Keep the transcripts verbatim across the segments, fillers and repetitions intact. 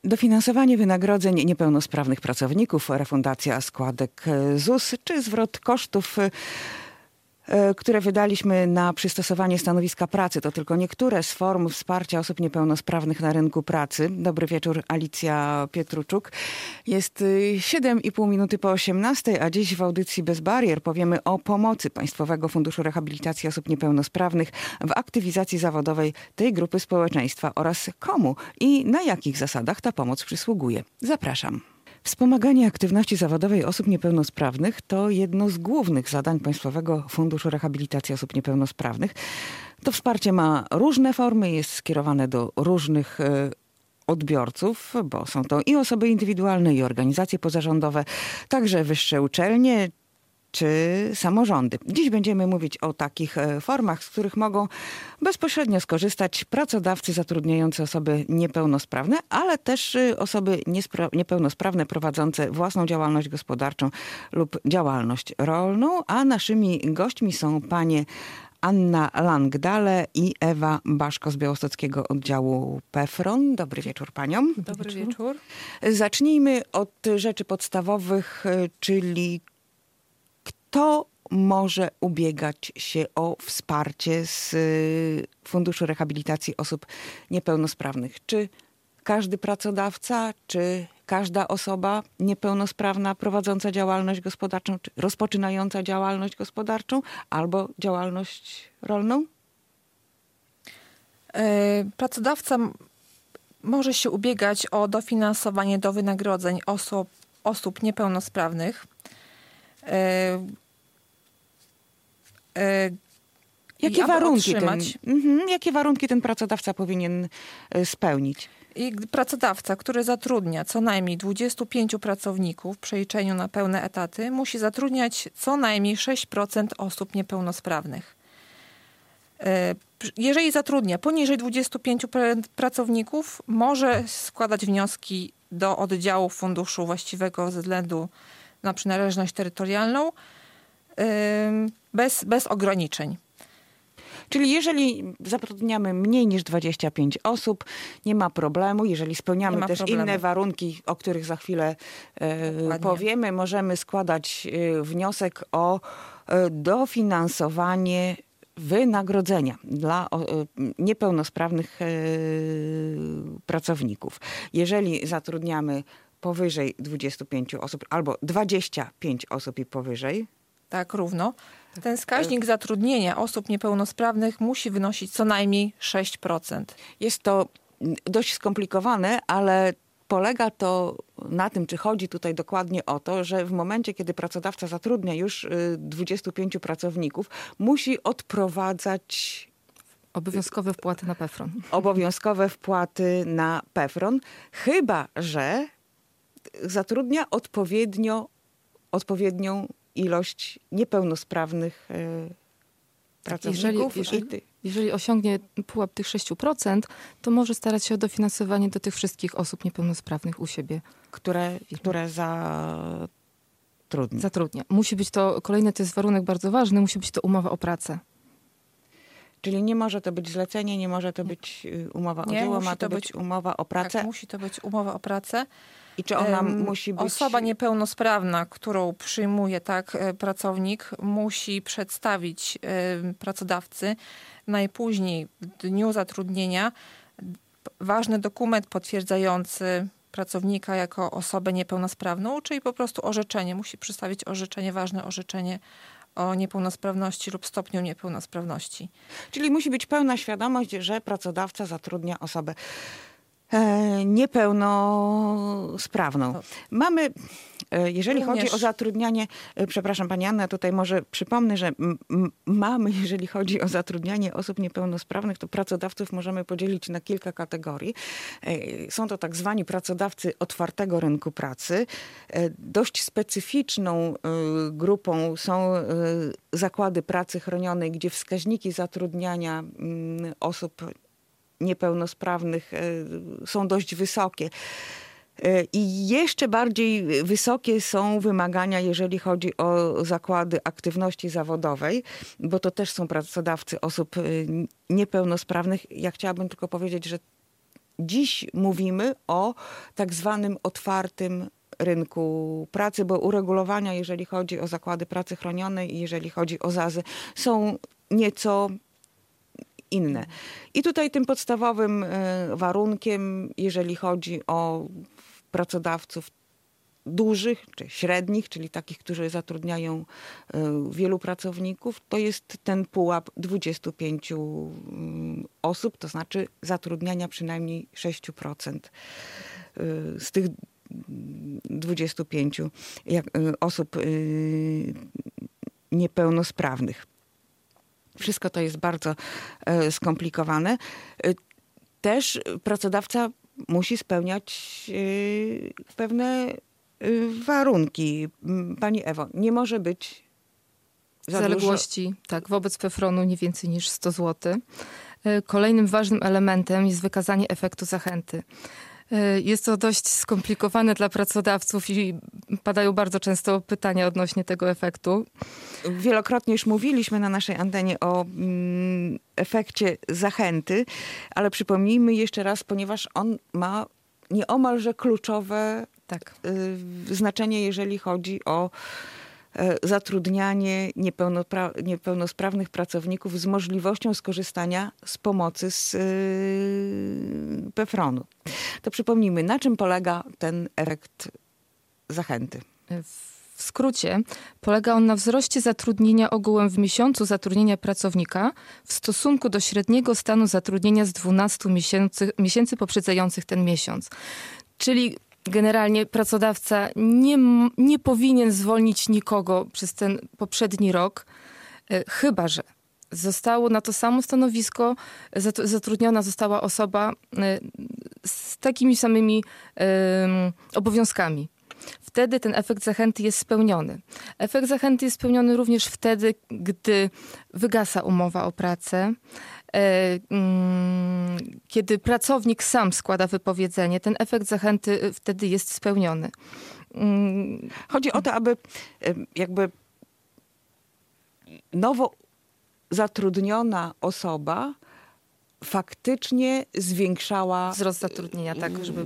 Dofinansowanie wynagrodzeń niepełnosprawnych pracowników, refundacja składek Z U S czy zwrot kosztów, które wydaliśmy na przystosowanie stanowiska pracy. To tylko niektóre z form wsparcia osób niepełnosprawnych na rynku pracy. Dobry wieczór, Alicja Pietruczuk. Jest siedem i pół minuty po osiemnastej, a dziś w audycji Bez Barier powiemy o pomocy Państwowego Funduszu Rehabilitacji Osób Niepełnosprawnych w aktywizacji zawodowej tej grupy społeczeństwa oraz komu i na jakich zasadach ta pomoc przysługuje. Zapraszam. Wspomaganie aktywności zawodowej osób niepełnosprawnych to jedno z głównych zadań Państwowego Funduszu Rehabilitacji Osób Niepełnosprawnych. To wsparcie ma różne formy, jest skierowane do różnych odbiorców, bo są to i osoby indywidualne, i organizacje pozarządowe, także wyższe uczelnie czy samorządy. Dziś będziemy mówić o takich formach, z których mogą bezpośrednio skorzystać pracodawcy zatrudniający osoby niepełnosprawne, ale też osoby niepełnosprawne prowadzące własną działalność gospodarczą lub działalność rolną. A naszymi gośćmi są panie Anna Langdale i Ewa Baszko z białostockiego oddziału PEFRON. Dobry wieczór paniom. Dobry wieczór. Zacznijmy od rzeczy podstawowych, czyli kto może ubiegać się o wsparcie z Funduszu Rehabilitacji Osób Niepełnosprawnych? Czy każdy pracodawca, czy każda osoba niepełnosprawna prowadząca działalność gospodarczą, czy rozpoczynająca działalność gospodarczą albo działalność rolną? Pracodawca może się ubiegać o dofinansowanie do wynagrodzeń osób, osób niepełnosprawnych. Jakie warunki, ten, mhm, jakie warunki ten pracodawca powinien spełnić? I pracodawca, który zatrudnia co najmniej dwudziestu pięciu pracowników w przeliczeniu na pełne etaty, musi zatrudniać co najmniej sześć procent osób niepełnosprawnych. Jeżeli zatrudnia poniżej dwudziestu pięciu pracowników, może składać wnioski do oddziału funduszu właściwego ze względu na przynależność terytorialną bez, bez ograniczeń. Czyli jeżeli zatrudniamy mniej niż dwadzieścia pięć osób, nie ma problemu. Jeżeli spełniamy też problemu. Inne warunki, o których za chwilę e, powiemy, możemy składać e, wniosek o e, dofinansowanie wynagrodzenia dla e, niepełnosprawnych e, pracowników. Jeżeli zatrudniamy powyżej dwudziestu pięciu osób albo dwadzieścia pięć osób i powyżej, tak, równo. Ten wskaźnik zatrudnienia osób niepełnosprawnych musi wynosić co najmniej sześć procent. Jest to dość skomplikowane, ale polega to na tym, czy chodzi tutaj dokładnie o to, że w momencie, kiedy pracodawca zatrudnia już dwudziestu pięciu pracowników, musi odprowadzać obowiązkowe wpłaty na PEFRON. Obowiązkowe wpłaty na PEFRON, chyba że zatrudnia odpowiednio, odpowiednią ilość niepełnosprawnych e, pracowników. Jeżeli, jeżeli, jeżeli osiągnie pułap tych sześć procent, to może starać się o dofinansowanie do tych wszystkich osób niepełnosprawnych u siebie. Które, które zatrudnia. Zatrudnia. Musi być to, kolejny to jest warunek bardzo ważny, musi być to umowa o pracę. Czyli nie może to być zlecenie, nie może to być umowa o dzieło, ma to być, być umowa o pracę. Tak, musi to być umowa o pracę. I czy ona um, musi być... Osoba niepełnosprawna, którą przyjmuje tak pracownik, musi przedstawić y, pracodawcy najpóźniej w dniu zatrudnienia ważny dokument potwierdzający pracownika jako osobę niepełnosprawną, czyli po prostu orzeczenie. Musi przedstawić orzeczenie, ważne orzeczenie o niepełnosprawności lub stopniu niepełnosprawności. Czyli musi być pełna świadomość, że pracodawca zatrudnia osobę e, niepełnosprawną. Mamy, e, jeżeli Również. chodzi o zatrudnianie, e, przepraszam pani Anna, tutaj może przypomnę, że m, m, mamy, jeżeli chodzi o zatrudnianie osób niepełnosprawnych, to pracodawców możemy podzielić na kilka kategorii. E, są to tak zwani pracodawcy otwartego rynku pracy. E, dość specyficzną e, grupą są e, zakłady pracy chronionej, gdzie wskaźniki zatrudniania m, osób niepełnosprawnych są dość wysokie. I jeszcze bardziej wysokie są wymagania, jeżeli chodzi o zakłady aktywności zawodowej, bo to też są pracodawcy osób niepełnosprawnych. Ja chciałabym tylko powiedzieć, że dziś mówimy o tak zwanym otwartym rynku pracy, bo uregulowania, jeżeli chodzi o zakłady pracy chronionej i jeżeli chodzi o zazy, są nieco inne. I tutaj tym podstawowym warunkiem, jeżeli chodzi o pracodawców dużych czy średnich, czyli takich, którzy zatrudniają wielu pracowników, to jest ten pułap dwudziestu pięciu osób, to znaczy zatrudniania przynajmniej sześć procent z tych dwudziestu pięciu osób niepełnosprawnych. Wszystko to jest bardzo skomplikowane. Też pracodawca musi spełniać pewne warunki. Pani Ewo, nie może być za zaległości, dużo... tak, wobec PFRON-u nie więcej niż sto złotych. Kolejnym ważnym elementem jest wykazanie efektu zachęty. Jest to dość skomplikowane dla pracodawców i padają bardzo często pytania odnośnie tego efektu. Wielokrotnie już mówiliśmy na naszej antenie o mm, efekcie zachęty, ale przypomnijmy jeszcze raz, ponieważ on ma nieomalże kluczowe tak. y, znaczenie, jeżeli chodzi o y, zatrudnianie niepełnopra- niepełnosprawnych pracowników z możliwością skorzystania z pomocy z y, PFRON-u. To przypomnijmy, na czym polega ten efekt zachęty? W skrócie, polega on na wzroście zatrudnienia ogółem w miesiącu zatrudnienia pracownika w stosunku do średniego stanu zatrudnienia z dwunastu miesięcy, miesięcy poprzedzających ten miesiąc. Czyli generalnie pracodawca nie, nie powinien zwolnić nikogo przez ten poprzedni rok, chyba że zostało na to samo stanowisko, zatrudniona została osoba z takimi samymi um, obowiązkami. Wtedy ten efekt zachęty jest spełniony. Efekt zachęty jest spełniony również wtedy, gdy wygasa umowa o pracę, kiedy pracownik sam składa wypowiedzenie. Ten efekt zachęty wtedy jest spełniony. Chodzi o to, aby jakby nowo zatrudniona osoba faktycznie zwiększała wzrost zatrudnienia, tak, żeby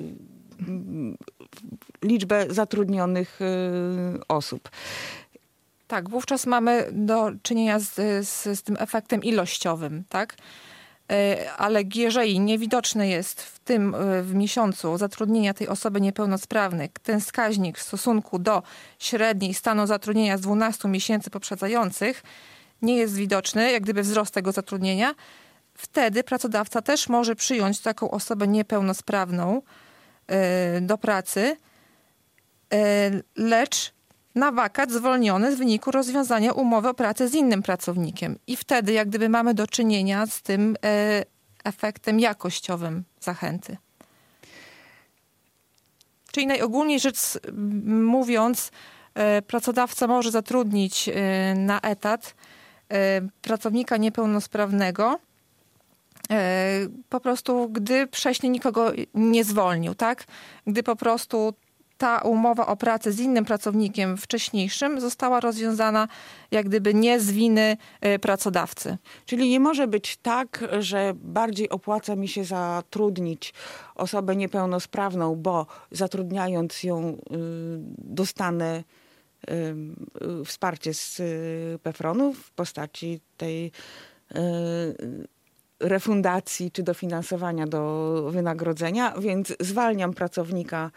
liczbę zatrudnionych osób. Tak, wówczas mamy do czynienia z, z, z tym efektem ilościowym, tak? Ale jeżeli niewidoczny jest w tym w miesiącu zatrudnienia tej osoby niepełnosprawnej ten wskaźnik w stosunku do średniej stanu zatrudnienia z dwunastu miesięcy poprzedzających, nie jest widoczny, jak gdyby wzrost tego zatrudnienia, wtedy pracodawca też może przyjąć taką osobę niepełnosprawną do pracy, lecz na wakat zwolniony z wyniku rozwiązania umowy o pracę z innym pracownikiem. I wtedy jak gdyby mamy do czynienia z tym efektem jakościowym zachęty. Czyli najogólniej rzecz mówiąc, pracodawca może zatrudnić na etat pracownika niepełnosprawnego, po prostu gdy wcześniej nikogo nie zwolnił, tak? Gdy po prostu ta umowa o pracę z innym pracownikiem wcześniejszym została rozwiązana jak gdyby nie z winy pracodawcy. Czyli nie może być tak, że bardziej opłaca mi się zatrudnić osobę niepełnosprawną, bo zatrudniając ją dostanę wsparcie z PFRON-u w postaci tej refundacji czy dofinansowania do wynagrodzenia, więc zwalniam pracownika,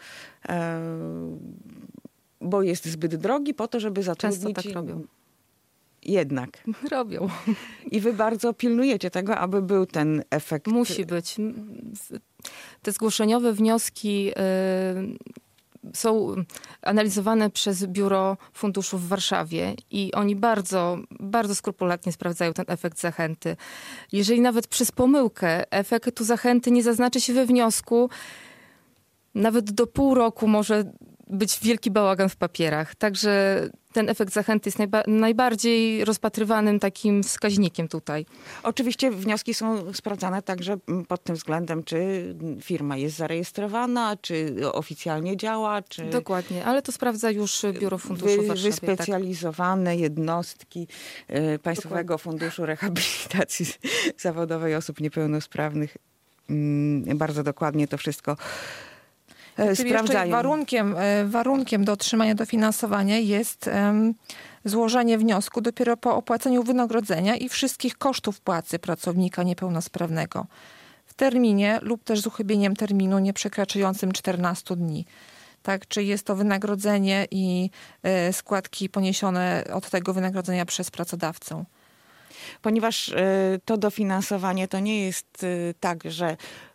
bo jest zbyt drogi, po to, żeby zatrudnić... Często tak robią. Jednak. Robią. I wy bardzo pilnujecie tego, aby był ten efekt. Musi być. Te zgłoszeniowe wnioski yy, są analizowane przez Biuro Funduszu w Warszawie i oni bardzo, bardzo skrupulatnie sprawdzają ten efekt zachęty. Jeżeli nawet przez pomyłkę efektu zachęty nie zaznaczy się we wniosku, nawet do pół roku może być wielki bałagan w papierach. Także ten efekt zachęty jest najba- najbardziej rozpatrywanym takim wskaźnikiem tutaj. Oczywiście wnioski są sprawdzane także pod tym względem, czy firma jest zarejestrowana, czy oficjalnie działa, czy... Dokładnie, ale to sprawdza już Biuro Funduszu wy, w Warszawie. Wyspecjalizowane tak. jednostki y, Państwowego Dokładnie. Funduszu Rehabilitacji Zawodowej Osób Niepełnosprawnych bardzo dokładnie to wszystko Czyli sprawdzają. jeszcze warunkiem, warunkiem do otrzymania dofinansowania jest um, złożenie wniosku dopiero po opłaceniu wynagrodzenia i wszystkich kosztów płacy pracownika niepełnosprawnego w terminie lub też z uchybieniem terminu nieprzekraczającym czternastu dni. Tak, czy jest to wynagrodzenie i y, składki poniesione od tego wynagrodzenia przez pracodawcę. Ponieważ y, to dofinansowanie to nie jest y, tak, że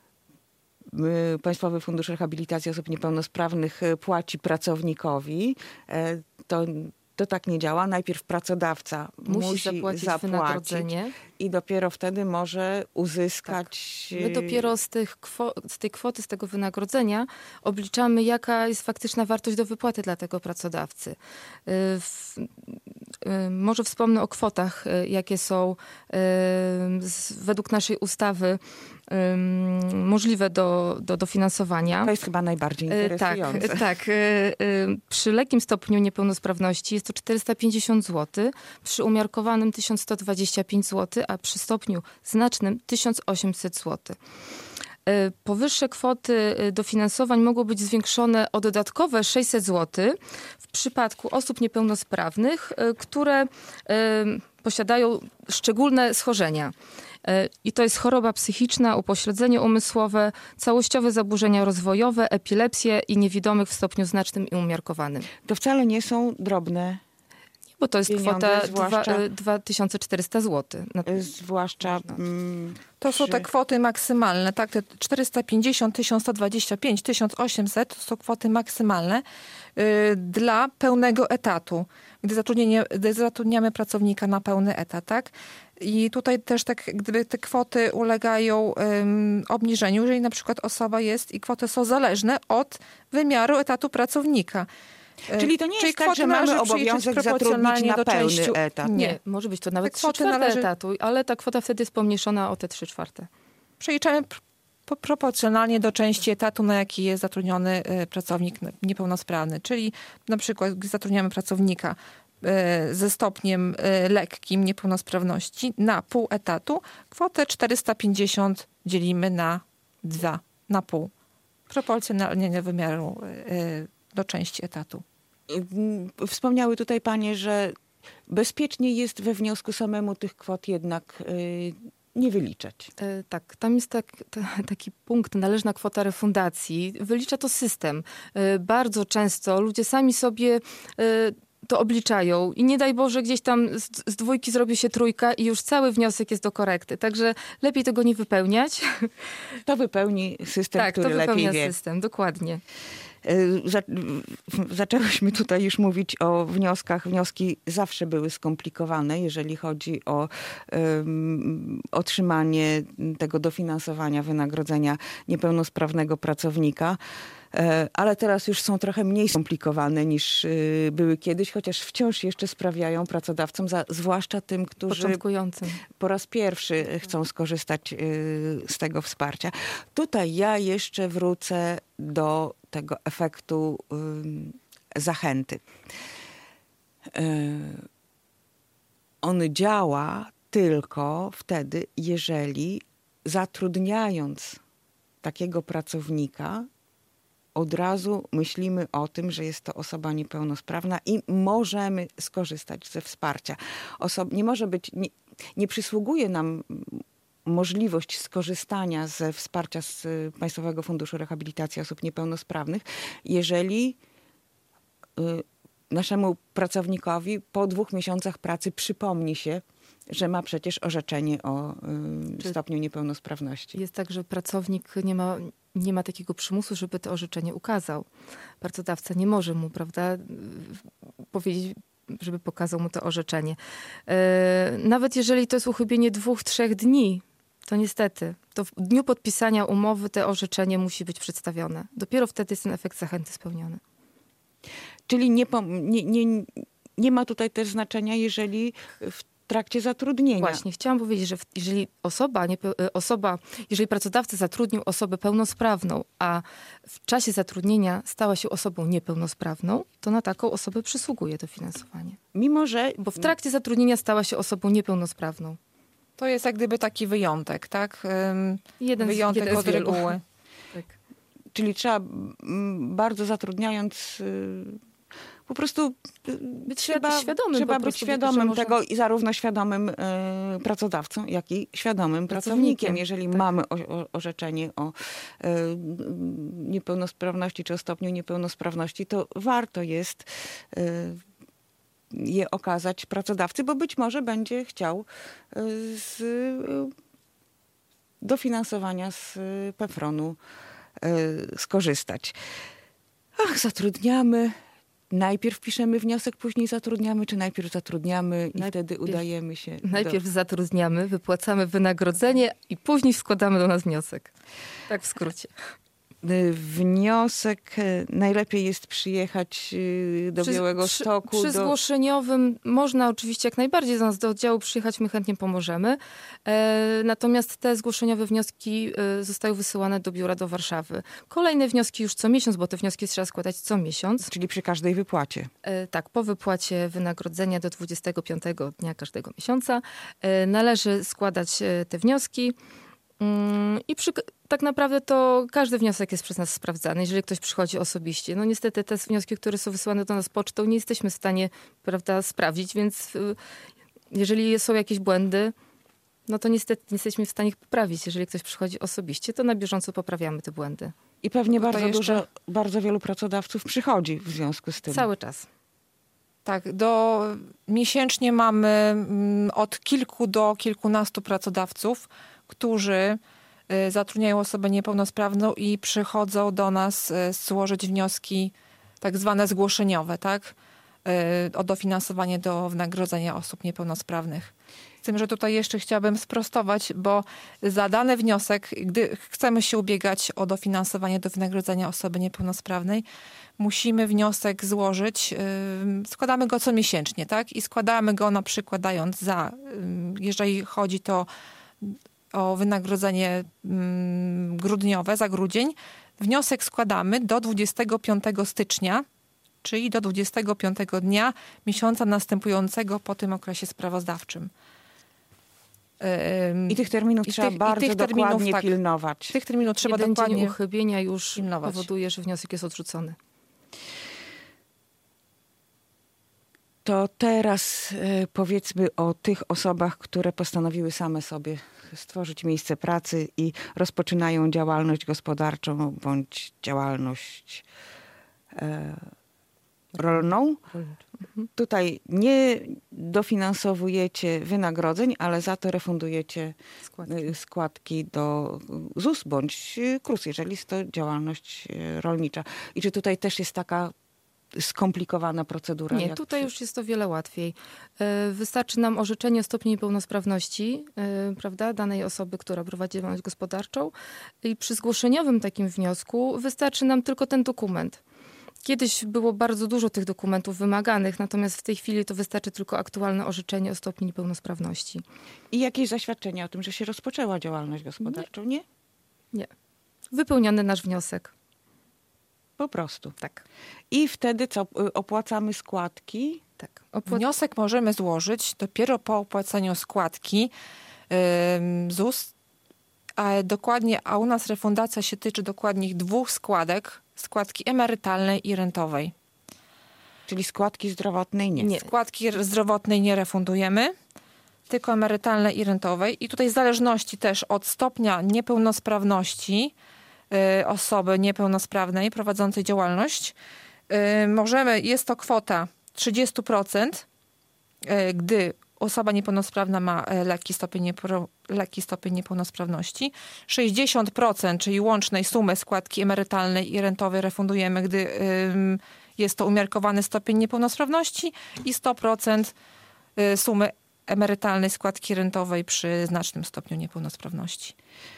Państwowy Fundusz Rehabilitacji Osób Niepełnosprawnych płaci pracownikowi, to, to tak nie działa. Najpierw pracodawca musi, musi zapłacić, zapłacić wynagrodzenie i dopiero wtedy może uzyskać... Tak. My dopiero z, tych kwo- z tej kwoty, z tego wynagrodzenia obliczamy, jaka jest faktyczna wartość do wypłaty dla tego pracodawcy. W, może wspomnę o kwotach, jakie są według naszej ustawy możliwe do, do dofinansowania. To jest chyba najbardziej interesujące. Tak, tak. Przy lekkim stopniu niepełnosprawności jest to czterysta pięćdziesiąt złotych, przy umiarkowanym tysiąc sto dwadzieścia pięć złotych, a przy stopniu znacznym tysiąc osiemset złotych. Powyższe kwoty dofinansowań mogą być zwiększone o dodatkowe sześćset złotych w przypadku osób niepełnosprawnych, które posiadają szczególne schorzenia. I to jest choroba psychiczna, upośledzenie umysłowe, całościowe zaburzenia rozwojowe, epilepsję i niewidomych w stopniu znacznym i umiarkowanym. To wcale nie są drobne Bo to jest pieniądze, kwota zwłaszcza, dwa tysiące czterysta złotych. Zwłaszcza... Mm, to przy... są te kwoty maksymalne, tak? Te czterysta pięćdziesiąt, tysiąc sto dwadzieścia pięć, tysiąc osiemset to są kwoty maksymalne yy, dla pełnego etatu, gdy, zatrudnienie, gdy zatrudniamy pracownika na pełny etat, tak? I tutaj też tak, gdyby te kwoty ulegają um, obniżeniu, jeżeli na przykład osoba jest i kwoty są zależne od wymiaru etatu pracownika. Czyli to nie Czyli jest tak, że mamy obowiązek zatrudnić na pełny częściu... etat. Nie, nie, może być to nawet trzy czwarte należy... etatu, ale ta kwota wtedy jest pomniejszona o te trzy czwarte. Przeliczamy pr- proporcjonalnie do części etatu, na jaki jest zatrudniony y, pracownik niepełnosprawny. Czyli na przykład, gdy zatrudniamy pracownika y, ze stopniem y, lekkim niepełnosprawności na pół etatu, kwotę czterysta pięćdziesiąt dzielimy na dwa, na pół. Proporcjonalnie do wymiaru y, do części etatu. Wspomniały tutaj panie, że bezpiecznie jest we wniosku samemu tych kwot jednak y, nie wyliczać. E, tak, tam jest tak, ta, taki punkt, należna kwota refundacji. Wylicza to system. E, bardzo często ludzie sami sobie e, to obliczają i nie daj Boże gdzieś tam z, z dwójki zrobi się trójka i już cały wniosek jest do korekty. Także lepiej tego nie wypełniać. To wypełni system, tak, który to lepiej wypełnia wie. system, dokładnie. Zaczęłyśmy tutaj już mówić o wnioskach. Wnioski zawsze były skomplikowane, jeżeli chodzi o um, otrzymanie tego dofinansowania wynagrodzenia niepełnosprawnego pracownika. Ale teraz już są trochę mniej skomplikowane niż były kiedyś, chociaż wciąż jeszcze sprawiają pracodawcom, za, zwłaszcza tym, którzy Początkującym. po raz pierwszy chcą skorzystać z tego wsparcia. Tutaj ja jeszcze wrócę do tego efektu um, zachęty. On działa tylko wtedy, jeżeli zatrudniając takiego pracownika, od razu myślimy o tym, że jest to osoba niepełnosprawna i możemy skorzystać ze wsparcia. Osob- nie może być, nie, nie przysługuje nam możliwość skorzystania ze wsparcia z Państwowego Funduszu Rehabilitacji Osób Niepełnosprawnych, jeżeli y, naszemu pracownikowi po dwóch miesiącach pracy przypomni się, że ma przecież orzeczenie o y, stopniu niepełnosprawności. Jest tak, że pracownik nie ma, nie ma takiego przymusu, żeby to orzeczenie ukazał. Pracodawca nie może mu, prawda, powiedzieć, żeby pokazał mu to orzeczenie. E, nawet jeżeli to jest uchybienie dwóch, trzech dni, to niestety, to w dniu podpisania umowy to orzeczenie musi być przedstawione. Dopiero wtedy jest ten efekt zachęty spełniony. Czyli nie, nie, nie, nie ma tutaj też znaczenia, jeżeli w trakcie zatrudnienia. Właśnie, chciałam powiedzieć, że jeżeli osoba, nie, osoba, jeżeli pracodawca zatrudnił osobę pełnosprawną, a w czasie zatrudnienia stała się osobą niepełnosprawną, to na taką osobę przysługuje dofinansowanie. Mimo że... Bo w trakcie zatrudnienia stała się osobą niepełnosprawną. To jest jak gdyby taki wyjątek, tak? Ym, Jeden z- wyjątek jeden z od wielu. reguły. Tak. Czyli trzeba mm, bardzo zatrudniając y, po prostu y, Być trzeba, świadomym trzeba po być prostu, że świadomym można- tego i zarówno świadomym y, pracodawcą, jak i świadomym Pracownikiem, pracownikiem. Jeżeli tak. mamy o, o, orzeczenie o y, niepełnosprawności czy o stopniu niepełnosprawności, to warto jest y, je okazać pracodawcy, bo być może będzie chciał y, z y, dofinansowania z y, PEFRON-u y, skorzystać. Ach, zatrudniamy. Najpierw piszemy wniosek, później zatrudniamy, czy najpierw zatrudniamy i Najpierw- wtedy udajemy się Najpierw zatrudniamy, wypłacamy wynagrodzenie i później składamy do nas wniosek. Tak w skrócie. do... Y, Wniosek y, najlepiej jest przyjechać y, do Przy- Białego przy- Stoku. Przy do... zgłoszeniowym można oczywiście jak najbardziej do nas do oddziału przyjechać, my chętnie pomożemy. E, natomiast te zgłoszeniowe wnioski e, zostają wysyłane do biura do Warszawy. Kolejne wnioski już co miesiąc, bo te wnioski trzeba składać co miesiąc. Czyli przy każdej wypłacie. E, tak, po wypłacie wynagrodzenia do dwudziestego piątego dnia każdego miesiąca e, należy składać e, te wnioski. Mm, I przy, tak naprawdę to każdy wniosek jest przez nas sprawdzany, jeżeli ktoś przychodzi osobiście. No niestety te wnioski, które są wysyłane do nas pocztą, nie jesteśmy w stanie, prawda, sprawdzić, więc y, jeżeli są jakieś błędy, no to niestety nie jesteśmy w stanie ich poprawić. Jeżeli ktoś przychodzi osobiście, to na bieżąco poprawiamy te błędy. I pewnie Tutaj bardzo jeszcze- dużo, bardzo wielu pracodawców przychodzi w związku z tym. Cały czas. Tak, do, miesięcznie mamy mm, od kilku do kilkunastu pracodawców, którzy y, zatrudniają osobę niepełnosprawną i przychodzą do nas y, złożyć wnioski tak zwane zgłoszeniowe, tak? Y, o dofinansowanie do wynagrodzenia osób niepełnosprawnych. Z tym, że tutaj jeszcze chciałabym sprostować, bo za dany wniosek, gdy chcemy się ubiegać o dofinansowanie do wynagrodzenia osoby niepełnosprawnej, musimy wniosek złożyć, yy, składamy go comiesięcznie, tak? I składamy go na przykład dając za, yy, jeżeli chodzi to o wynagrodzenie yy, grudniowe, za grudzień, wniosek składamy do dwudziestego piątego stycznia, czyli do dwudziestego piątego dnia miesiąca następującego po tym okresie sprawozdawczym. Yy, I tych terminów I trzeba tych- i bardzo tych terminów, dokładnie tak. pilnować. tych terminów trzeba Jeden dokładnie... dzień uchybienia już pilnować. powoduje, że wniosek jest odrzucony. To teraz e, powiedzmy o tych osobach, które postanowiły same sobie stworzyć miejsce pracy i rozpoczynają działalność gospodarczą bądź działalność e, rolną. Tutaj nie dofinansowujecie wynagrodzeń, ale za to refundujecie Składki. y, składki do ZUS bądź y, KRUS, jeżeli jest to działalność y, rolnicza. I czy tutaj też jest taka skomplikowana procedura? Nie, jak tutaj przy- już jest o wiele łatwiej. E, Wystarczy nam orzeczenie o stopniu niepełnosprawności, e, prawda, danej osoby, która prowadzi działalność gospodarczą i przy zgłoszeniowym takim wniosku wystarczy nam tylko ten dokument. Kiedyś było bardzo dużo tych dokumentów wymaganych, natomiast w tej chwili to wystarczy tylko aktualne orzeczenie o stopniu niepełnosprawności. I jakieś zaświadczenie o tym, że się rozpoczęła działalność gospodarczą? Nie? Nie. Wypełniony nasz wniosek. Po prostu. Tak. I wtedy co? Y, Opłacamy składki? Tak. Opłat- Wniosek możemy złożyć dopiero po opłaceniu składki ym, ZUS, a dokładnie, a u nas refundacja się tyczy dokładnie dwóch składek, składki emerytalnej i rentowej. Czyli składki zdrowotnej nie. Nie. Składki zdrowotnej nie refundujemy, tylko emerytalnej i rentowej. I tutaj w zależności też od stopnia niepełnosprawności y, osoby niepełnosprawnej prowadzącej działalność, y, możemy, jest to kwota trzydzieści procent, y, gdy osoba niepełnosprawna ma e, lekki stopień, niepro, lekki stopień niepełnosprawności. sześćdziesiąt procent, czyli łącznej sumy składki emerytalnej i rentowej refundujemy, gdy ym, jest to umiarkowany stopień niepełnosprawności i sto procent y, sumy emerytalnej składki rentowej przy znacznym stopniu niepełnosprawności.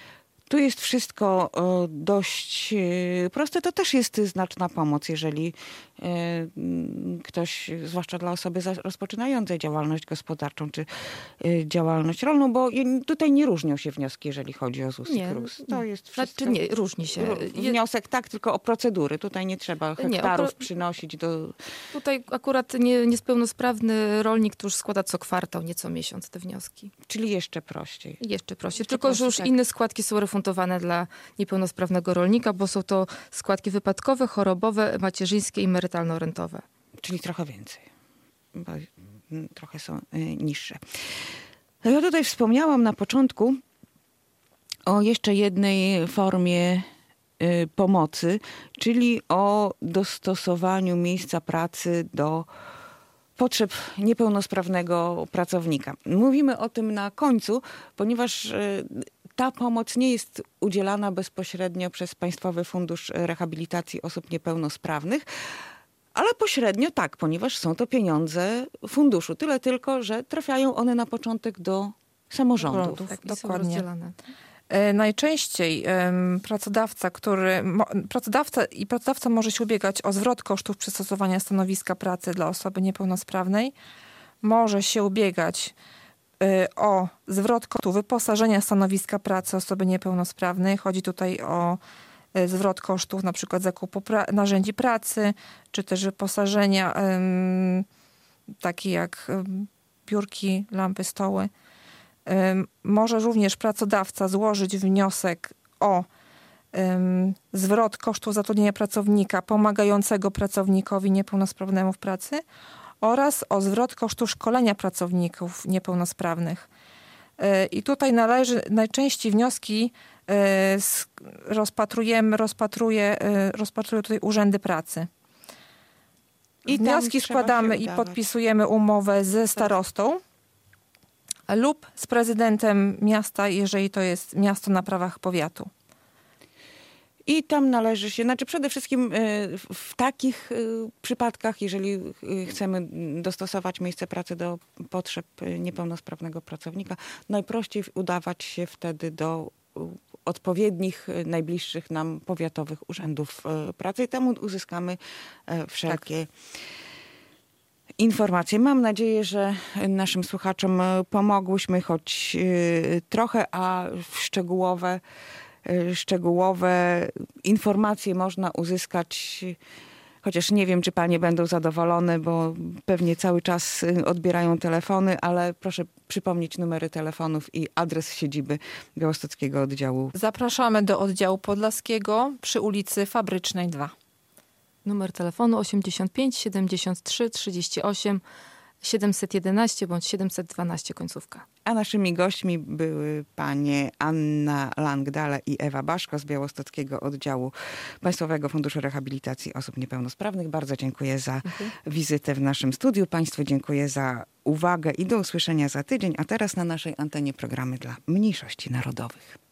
Tu jest wszystko e, dość e, proste. To też jest znaczna pomoc, jeżeli e, m, ktoś, zwłaszcza dla osoby za, rozpoczynającej działalność gospodarczą czy e, działalność rolną, bo je, tutaj nie różnią się wnioski, jeżeli chodzi o ZUS Nie, i KRUS. To nie. jest wszystko... Znaczy nie, różni się. Ró- Wniosek tak, tylko o procedury. Tutaj nie trzeba hektarów Nie, o pro- przynosić do... Tutaj akurat nie, niespełnosprawny rolnik, który już składa co kwartał, nie co miesiąc te wnioski. Czyli jeszcze prościej. Jeszcze prościej. Jeszcze Tylko, że już prościej, tak. inne składki są refundowane dla niepełnosprawnego rolnika, bo są to składki wypadkowe, chorobowe, macierzyńskie i emerytalno-rentowe. Czyli trochę więcej. Bo mm, trochę są y, niższe. No ja tutaj wspomniałam na początku o jeszcze jednej formie y, pomocy, czyli o dostosowaniu miejsca pracy do potrzeb niepełnosprawnego pracownika. Mówimy o tym na końcu, ponieważ y, ta pomoc nie jest udzielana bezpośrednio przez Państwowy Fundusz Rehabilitacji Osób Niepełnosprawnych, ale pośrednio tak, ponieważ są to pieniądze funduszu. Tyle tylko, że trafiają one na początek do samorządów. Samorządów. Tak, i są Dokładnie. rozdzielane. E, Najczęściej em, pracodawca, który, mo, pracodawca i pracodawca może się ubiegać o zwrot kosztów przystosowania stanowiska pracy dla osoby niepełnosprawnej. Może się ubiegać e, o zwrot kosztów wyposażenia stanowiska pracy osoby niepełnosprawnej. Chodzi tutaj o e, zwrot kosztów na przykład zakupu pra- narzędzi pracy, czy też wyposażenia em, takie jak em, biurki, lampy, stoły. Może również pracodawca złożyć wniosek o um, zwrot kosztów zatrudnienia pracownika pomagającego pracownikowi niepełnosprawnemu w pracy oraz o zwrot kosztów szkolenia pracowników niepełnosprawnych. I tutaj należy, najczęściej wnioski rozpatrujemy, rozpatruje, rozpatrują tutaj urzędy pracy. I tam Wnioski trzeba składamy się i udawać. podpisujemy umowę ze starostą lub z prezydentem miasta, jeżeli to jest miasto na prawach powiatu. I tam należy się, znaczy przede wszystkim y, w- w takich y, przypadkach, jeżeli y, chcemy dostosować miejsce pracy do potrzeb y, niepełnosprawnego pracownika, najprościej udawać się wtedy do y, odpowiednich, y, najbliższych nam powiatowych urzędów y, pracy i temu uzyskamy y, wszelkie informacje. Mam nadzieję, że naszym słuchaczom y, pomogłyśmy choć y, trochę, a szczegółowe szczegółowe informacje można uzyskać, chociaż nie wiem, czy panie będą zadowolone, bo pewnie cały czas odbierają telefony, ale proszę przypomnieć numery telefonów i adres siedziby Białostockiego Oddziału. Zapraszamy do oddziału podlaskiego przy ulicy Fabrycznej dwa. Numer telefonu osiemdziesiąt pięć siedemdziesiąt trzy trzydzieści osiem siedemset jedenaście bądź siedemset dwanaście końcówka. A naszymi gośćmi były panie Anna Langdale i Ewa Baszko z Białostockiego Oddziału Państwowego Funduszu Rehabilitacji Osób Niepełnosprawnych. Bardzo dziękuję za Dziękuję. wizytę w naszym studiu. Państwu dziękuję za uwagę i do usłyszenia za tydzień. A teraz na naszej antenie programy dla mniejszości narodowych.